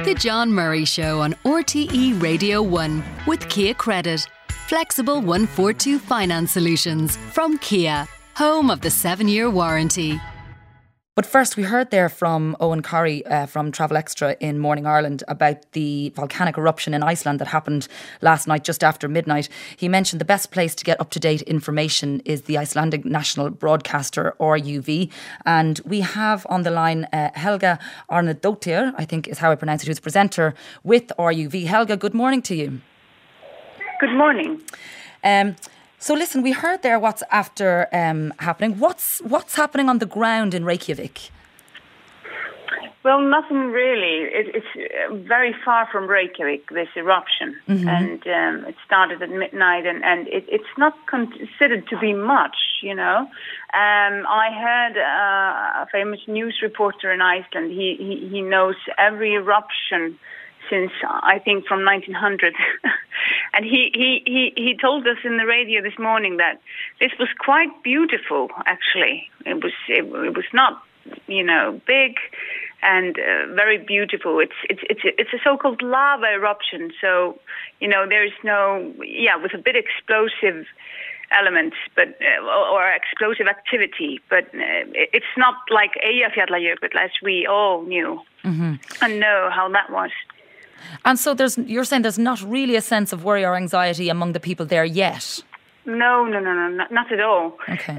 The John Murray Show on RTE Radio 1 with Kia Credit. Flexible 142 finance solutions from Kia, home of the 7-year warranty. But first, we heard there from Owen Corry from Travel Extra in Morning Ireland about the volcanic eruption in Iceland that happened last night just after midnight. He mentioned the best place to get up-to-date information is the Icelandic National Broadcaster, RUV. And we have on the line Helga Arnardóttir, I think is how I pronounce it, who's a presenter with RUV. Helga, good morning to you. Good morning. So listen, we heard there what's after happening. What's happening on the ground in Reykjavik? Well, nothing really. It's very far from Reykjavik, this eruption. Mm-hmm. And it started at midnight, and it's not considered to be much, you know. I heard a famous news reporter in Iceland. He knows every eruption since, I think, from 1900. And he told us in the radio this morning that this was quite beautiful, actually. It was not, you know, big and very beautiful. It's a so-called lava eruption. So, you know, there's no, with a bit explosive elements, but or explosive activity, but it's not like Eyjafjallajökull, as we all knew and know how that was. And so you're saying there's not really a sense of worry or anxiety among the people there yet? No, not at all. Okay.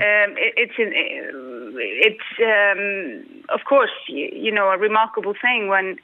It's of course, you know, a remarkable thing when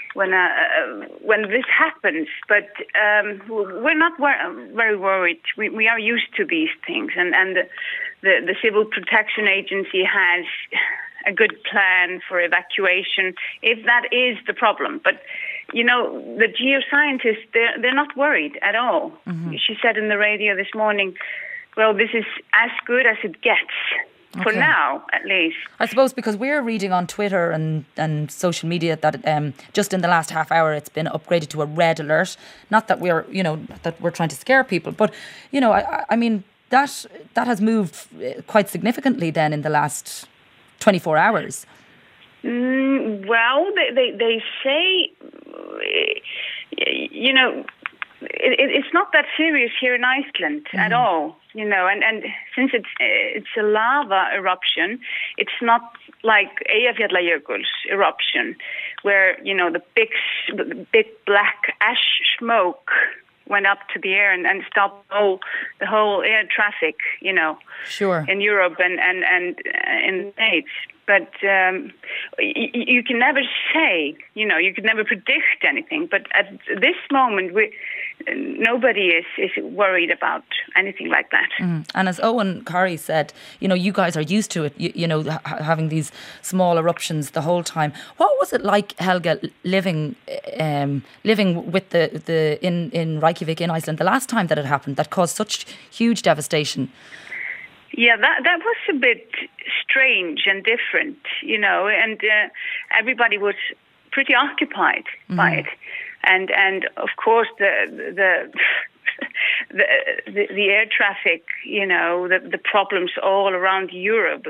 this happens, but we're not very worried. We are used to these things, and the Civil Protection Agency has a good plan for evacuation if that is the problem. But you know, the geoscientists, they're not worried at all. Mm-hmm. She said in the radio this morning, well, this is as good as it gets, for now, at least. I suppose because we're reading on Twitter and social media that just in the last half hour it's been upgraded to a red alert. Not that we're, you know, that we're trying to scare people, but, you know, I mean, that has moved quite significantly then in the last 24 hours. Well, they say, you know, it's not that serious here in Iceland at all, you know, and since it's a lava eruption, it's not like Eyjafjallajökull's eruption, where, you know, the big black ash smoke went up to the air and stopped the whole air traffic, you know, sure, in Europe and in the States. But you can never say, you know, you can never predict anything. But at this moment, nobody is worried about anything like that. Mm. And as Owen Corry said, you know, you guys are used to it, you know, having these small eruptions the whole time. What was it like, Helga, living with the in Reykjavik in Iceland the last time that it happened, that caused such huge devastation? Yeah, that was a bit strange and different, you know, and everybody was pretty occupied by it, and of course the air traffic, you know, the problems all around Europe,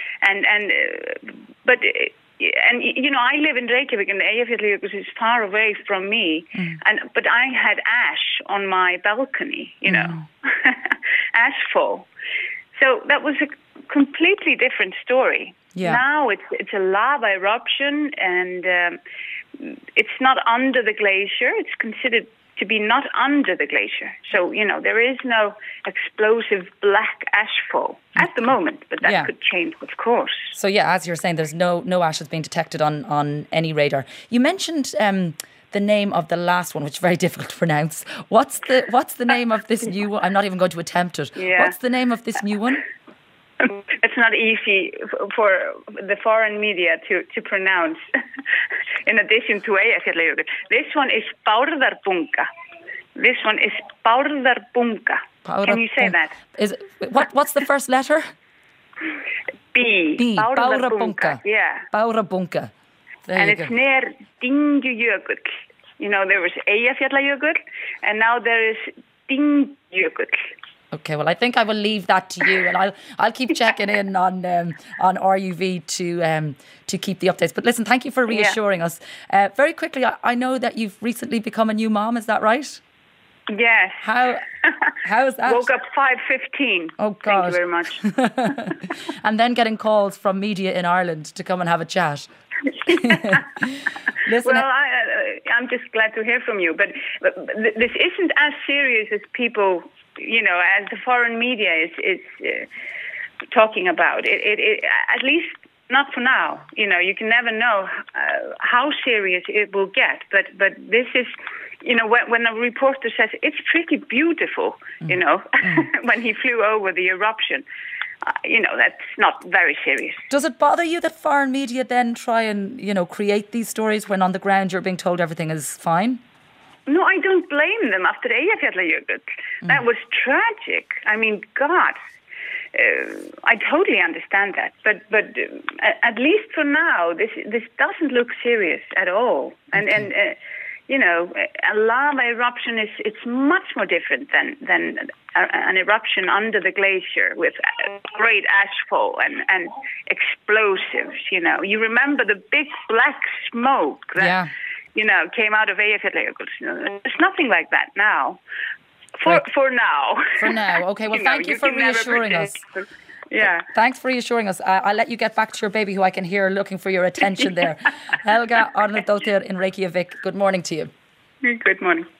but you know, I live in Reykjavik, and Eyjafjallajökull is far away from me, but I had ash on my balcony, you know, ashfall. So that was a completely different story. Yeah. Now it's a lava eruption, and it's not under the glacier. It's considered to be not under the glacier. So, you know, there is no explosive black ashfall at the moment, but that could change, of course. So, yeah, as you're saying, there's no ashes being detected on any radar. You mentioned the name of the last one, which is very difficult to pronounce. What's the name of this new one? I'm not even going to attempt it. Yeah. What's the name of this new one? It's not easy for the foreign media to pronounce, in addition to Eyjafjallajökull. This one is Bárðarbunga. Can you say that? What's the first letter? B. Bárðarbunga. Yeah. Bárðarbunga. And it's near Dyngjujökull. You know, there was Eyjafjallajökull, and now there is Dyngjujökull. Okay, well, I think I will leave that to you, and I'll keep checking in on RUV to keep the updates. But listen, thank you for reassuring us. Very quickly, I know that you've recently become a new mom. Is that right? Yes. How is that? Woke up 5:15. Oh God! Thank you very much. And then getting calls from media in Ireland to come and have a chat. Listen, well, I'm just glad to hear from you. But this isn't as serious as people, as the foreign media is talking about. It at least not for now. You can never know how serious it will get. But this is, when a reporter says it's pretty beautiful, when he flew over the eruption. That's not very serious. Does it bother you that foreign media then try and, create these stories when on the ground you're being told everything is fine? No, I don't blame them after Eyjafjallajökull. That was tragic. I mean, God, I totally understand that. But at least for now, this doesn't look serious at all. Okay. And a lava eruption it's much more different than an eruption under the glacier with great ashfall and explosives. You remember the big black smoke that came out of Eyjafjallajökull. There's nothing like that now. For now. For now, okay. Well, thank you for reassuring us. Yeah. Thanks for reassuring us. I'll let you get back to your baby, who I can hear looking for your attention there. Helga Arnardóttir in Reykjavik, good morning to you. Good morning.